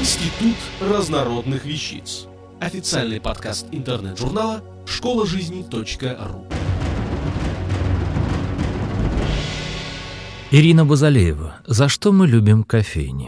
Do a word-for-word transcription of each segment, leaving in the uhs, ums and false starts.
Институт разнородных вещиц. Официальный подкаст интернет-журнала школа жизни точка ру. Ирина Базалеева. За что мы любим кофейни?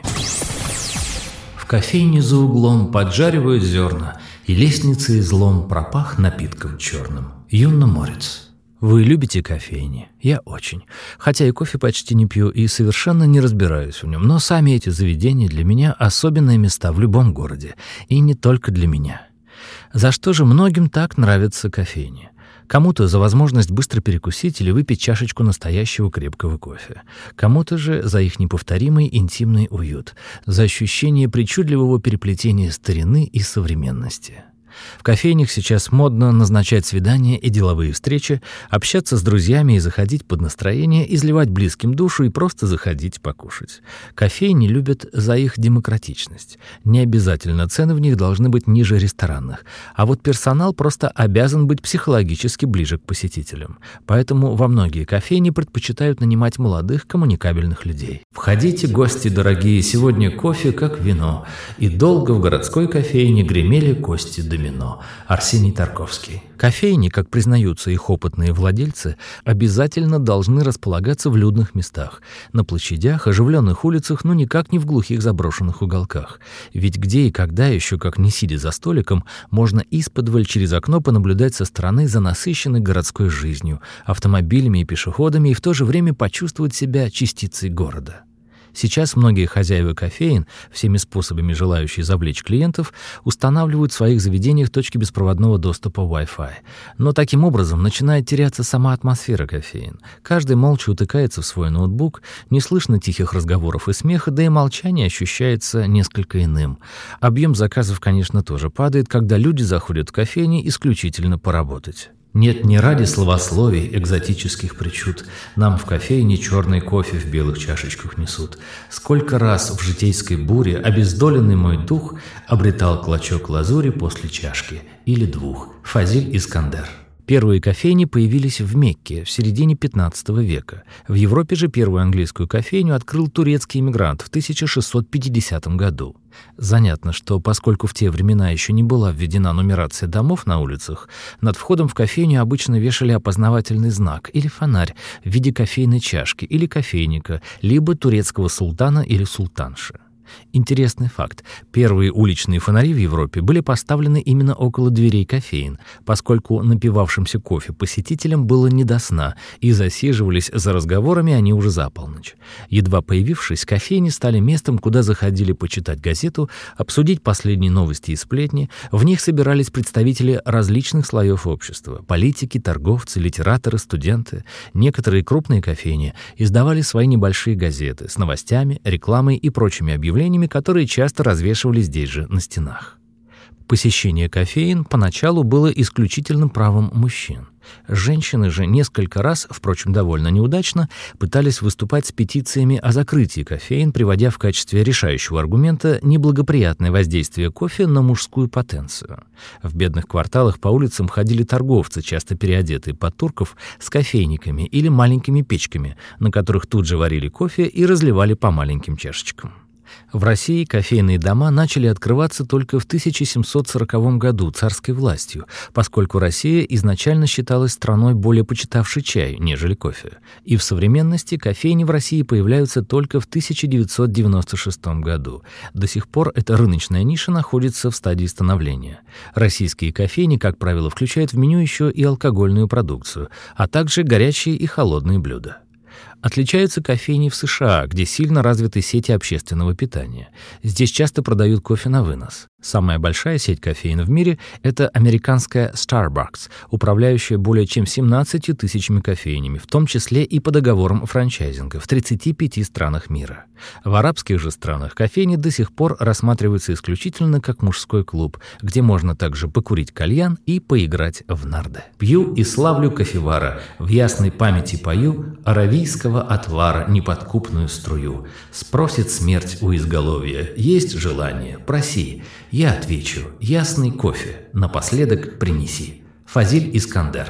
В кофейне за углом поджаривают зерна, и лестницей злом пропах напитком черным. Юнна Морец. Вы любите кофейни? Я очень. Хотя и кофе почти не пью и совершенно не разбираюсь в нем, но сами эти заведения для меня особенные места в любом городе, и не только для меня. За что же многим так нравятся кофейни? Кому-то за возможность быстро перекусить или выпить чашечку настоящего крепкого кофе. Кому-то же за их неповторимый интимный уют, за ощущение причудливого переплетения старины и современности. В кофейнях сейчас модно назначать свидания и деловые встречи, общаться с друзьями и заходить под настроение, изливать близким душу и просто заходить покушать. Кофейни любят за их демократичность. Не обязательно цены в них должны быть ниже ресторанных, а вот персонал просто обязан быть психологически ближе к посетителям. Поэтому во многие кофейни предпочитают нанимать молодых коммуникабельных людей. Входите, гости дорогие, сегодня кофе как вино, и долго в городской кофейне гремели кости домино. Арсений Тарковский. Кофейни, как признаются их опытные владельцы, обязательно должны располагаться в людных местах, на площадях, оживленных улицах, но никак не в глухих заброшенных уголках. Ведь где и когда еще, как не сидя за столиком, можно исподволь через окно понаблюдать со стороны за насыщенной городской жизнью, автомобилями и пешеходами, и в то же время почувствовать себя частицей города. Сейчас многие хозяева кофеен, всеми способами желающие завлечь клиентов, устанавливают в своих заведениях точки беспроводного доступа Wi-Fi. Но таким образом начинает теряться сама атмосфера кофеен. Каждый молча утыкается в свой ноутбук, не слышно тихих разговоров и смеха, да и молчание ощущается несколько иным. Объем заказов, конечно, тоже падает, когда люди заходят в кофейни исключительно поработать. Нет, не ради словословий, экзотических причуд. Нам в кофейне черный кофе в белых чашечках несут. Сколько раз в житейской буре обездоленный мой дух обретал клочок лазури после чашки или двух. Фазиль Искандер. Первые кофейни появились в Мекке в середине пятнадцатого века. В Европе же первую английскую кофейню открыл турецкий эмигрант в тысяча шестьсот пятидесятом году. Занятно, что поскольку в те времена еще не была введена нумерация домов на улицах, над входом в кофейню обычно вешали опознавательный знак или фонарь в виде кофейной чашки или кофейника, либо турецкого султана или султанши. Интересный факт. Первые уличные фонари в Европе были поставлены именно около дверей кофеен, поскольку напивавшимся кофе посетителям было не до сна, и засиживались за разговорами они уже за полночь. Едва появившись, кофейни стали местом, куда заходили почитать газету, обсудить последние новости и сплетни. В них собирались представители различных слоев общества: политики, торговцы, литераторы, студенты. Некоторые крупные кофейни издавали свои небольшие газеты с новостями, рекламой и прочими объявлениями, которые часто развешивали здесь же на стенах. Посещение кофеен поначалу было исключительным правом мужчин. Женщины же несколько раз, впрочем, довольно неудачно, пытались выступать с петициями о закрытии кофеен, приводя в качестве решающего аргумента неблагоприятное воздействие кофе на мужскую потенцию. В бедных кварталах по улицам ходили торговцы, часто переодетые под турков, с кофейниками или маленькими печками, на которых тут же варили кофе и разливали по маленьким чашечкам. В России кофейные дома начали открываться только в тысяча семьсот сороковом году царской властью, поскольку Россия изначально считалась страной, более почитавшей чай, нежели кофе. И в современности кофейни в России появляются только в тысяча девятьсот девяносто шестом году. До сих пор эта рыночная ниша находится в стадии становления. Российские кофейни, как правило, включают в меню еще и алкогольную продукцию, а также горячие и холодные блюда. Отличаются кофейни в США, где сильно развиты сети общественного питания. Здесь часто продают кофе на вынос. Самая большая сеть кофеен в мире – это американская Starbucks, управляющая более чем семнадцатью тысячами кофейнями, в том числе и по договорам франчайзинга в тридцати пяти странах мира. В арабских же странах кофейни до сих пор рассматриваются исключительно как мужской клуб, где можно также покурить кальян и поиграть в нарды. «Пью и славлю кофевара, в ясной памяти пою аравийского отвара неподкупную струю. Спросит смерть у изголовья, есть желание, проси. Я отвечу: ясный кофе, напоследок принеси. Фазиль Искандер.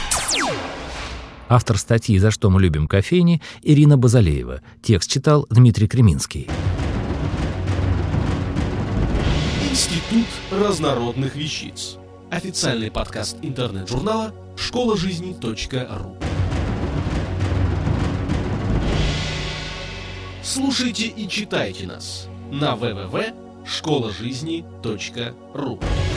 Автор статьи «За что мы любим кофейни» Ирина Базалеева. Текст читал Дмитрий Креминский. Институт разнородных вещиц. Официальный подкаст интернет-журнала школа жизни точка ру. Слушайте и читайте нас на дабл ю дабл ю дабл ю точка школа жизни точка ру.